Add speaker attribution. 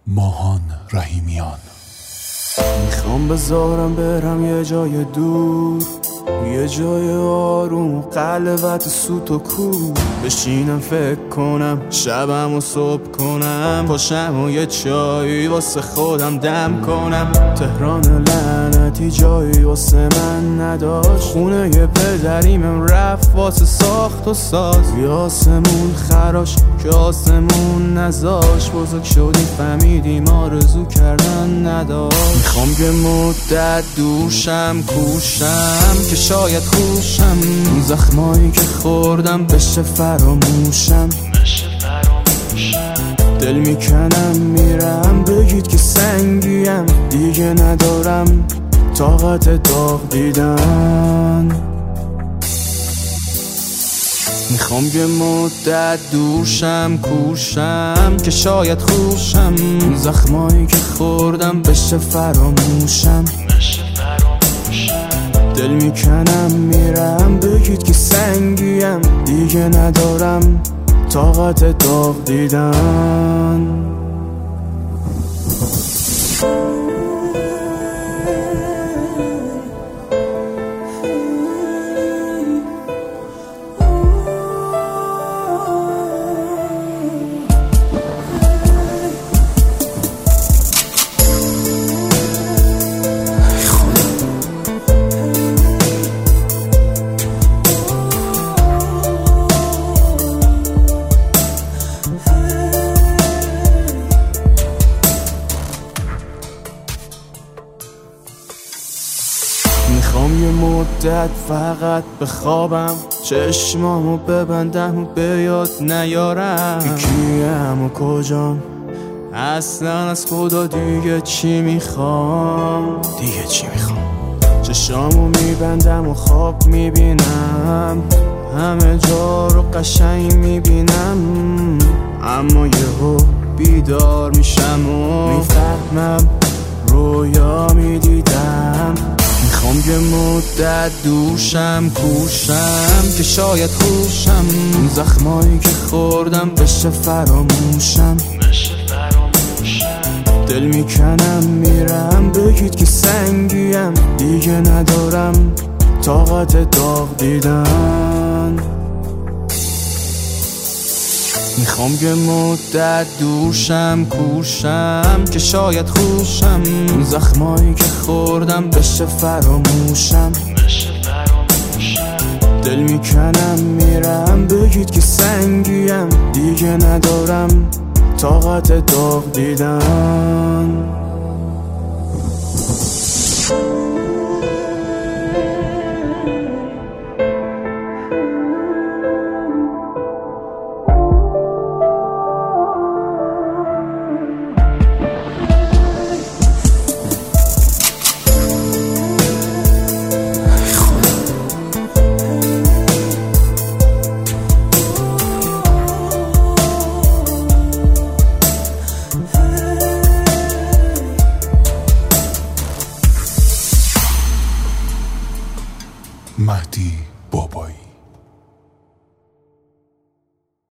Speaker 1: ماهان رحیمیان.
Speaker 2: میخوام بذارم برم یه جای دور، یه جای آروم، قلبت سوت و کور. بشینم فکر کنم، شبم و صبح کنم، پاشم و یه چایی واسه خودم دم کنم. تهران لعنتی جایی واسه من نداشت، خونه یه پدریمم رفت واسه ساخت و ساز. یه آسمون خراش که آسمون نذاش، بزرگ شدی فهمیدیم آرزو کردن نداشت. میخوام یه مدت دوشم کوشم که شاید خوشم، زخمایی که خوردم بشه فراموشم. دل میکنم میرم، بگید که سنگیم، دیگه ندارم طاقت داغ دیدن. میخوام یه مدت دوشم کوشم که شاید خوشم، زخمایی که خوردم بشه فراموشم. دل میکنم میرم، بگید که سنگیم، دیگه ندارم طاقت داغ دیدن. میخوام یه مدت فقط بخوابم، چشمامو ببندم و به یاد نیارم کیم و کجام، اصلا از خدا دیگه چی میخوام. چشامو میبندم و خواب میبینم، همه جا رو قشنگ میبینم، اما یهو بیدار میشم و میفهمم رویا میدیدم. میخوام یه مدت دوشم کوشم که شاید خوشم، زخمایی که خوردم بشه فراموشم. دل میکنم میرم، بگید که سنگیم، دیگه ندارم طاقت داغ دیدن. میخوام یه مدت دوشم کوشم که شاید خوشم، زخمایی که خوردم بشه فراموشم. دل میکنم میرم، بگید که سنگیم، دیگه ندارم طاقت داغ دیدن.
Speaker 1: مهدی